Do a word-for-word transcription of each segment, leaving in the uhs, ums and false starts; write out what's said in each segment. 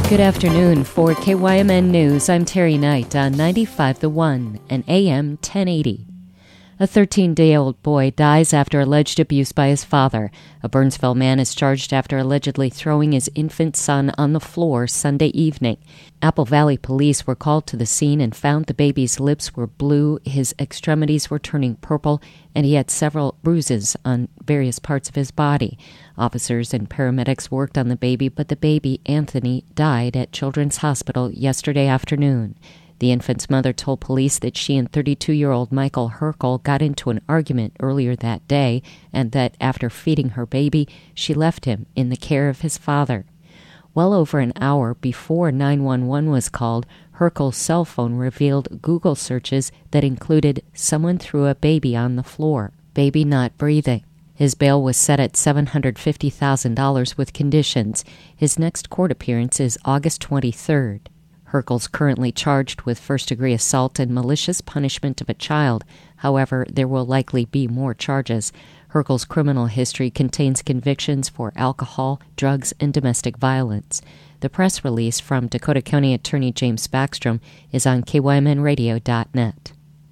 Good afternoon. For K Y M N News, I'm Terry Knight on ninety-five The One and A M ten eighty. A thirteen-day-old boy dies after alleged abuse by his father. A Burnsville man is charged after allegedly throwing his infant son on the floor Sunday evening. Apple Valley police were called to the scene and found the baby's lips were blue, his extremities were turning purple, and he had several bruises on various parts of his body. Officers and paramedics worked on the baby, but the baby, Anthony, died at Children's Hospital yesterday afternoon. The infant's mother told police that she and thirty-two-year-old Michael Herkel got into an argument earlier that day and that after feeding her baby, she left him in the care of his father. Well over an hour before nine one one was called, Herkel's cell phone revealed Google searches that included "someone threw a baby on the floor, baby not breathing." His bail was set at seven hundred fifty thousand dollars with conditions. His next court appearance is August twenty-third. Herkel's currently charged with first-degree assault and malicious punishment of a child. However, there will likely be more charges. Herkel's criminal history contains convictions for alcohol, drugs, and domestic violence. The press release from Dakota County Attorney James Backstrom is on K Y M N radio dot net.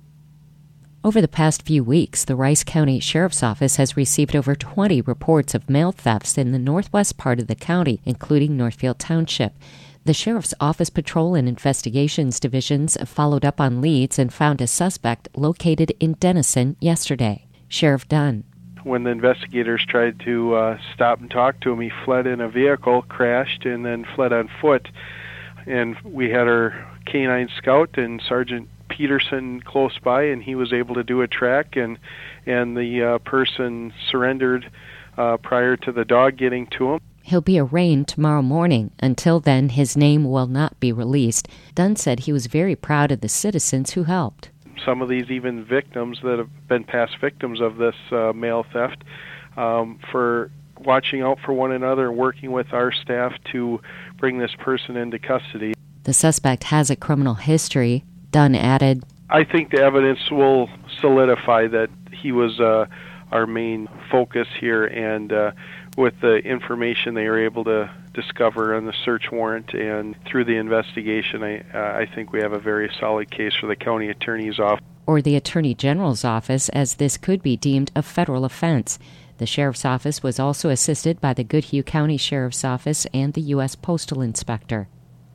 Over the past few weeks, the Rice County Sheriff's Office has received over twenty reports of mail thefts in the northwest part of the county, including Northfield Township. The Sheriff's Office Patrol and Investigations Divisions followed up on leads and found a suspect located in Denison yesterday. Sheriff Dunn. When the investigators tried to uh, stop and talk to him, he fled in a vehicle, crashed, and then fled on foot. And we had our canine scout and Sergeant Peterson close by, and he was able to do a track, and and the uh, person surrendered uh, prior to the dog getting to him. He'll be arraigned tomorrow morning. Until then, his name will not be released. Dunn said he was very proud of the citizens who helped. Some of these even victims that have been past victims of this uh, mail theft um, for watching out for one another and working with our staff to bring this person into custody. The suspect has a criminal history. Dunn added, I think the evidence will solidify that he was uh, our main focus here, and uh, with the information they were able to discover on the search warrant and through the investigation, I, uh, I think we have a very solid case for the county attorney's office. Or the Attorney General's office, as this could be deemed a federal offense. The Sheriff's Office was also assisted by the Goodhue County Sheriff's Office and the U S Postal Inspector.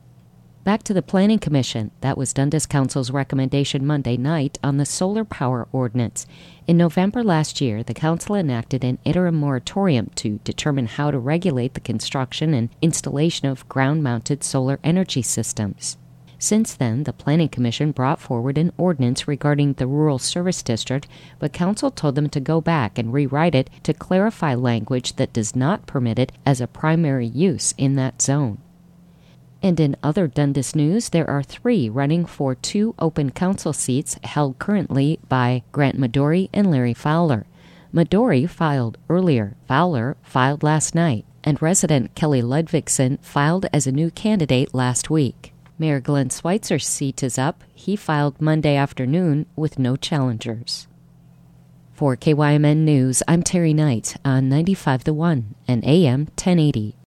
Back to the Planning Commission. That was Dundas Council's recommendation Monday night on the solar power ordinance. In November last year, the council enacted an interim moratorium to determine how to regulate the construction and installation of ground-mounted solar energy systems. Since then, the Planning Commission brought forward an ordinance regarding the Rural Service District, but Council told them to go back and rewrite it to clarify language that does not permit it as a primary use in that zone. And in other Dundas news, there are three running for two open council seats held currently by Grant Midori and Larry Fowler. Midori filed earlier, Fowler filed last night, and resident Kelly Ludvigsen filed as a new candidate last week. Mayor Glenn Schweitzer's seat is up. He filed Monday afternoon with no challengers. For K Y M N News, I'm Terry Knight on ninety-five The One and A M ten eighty.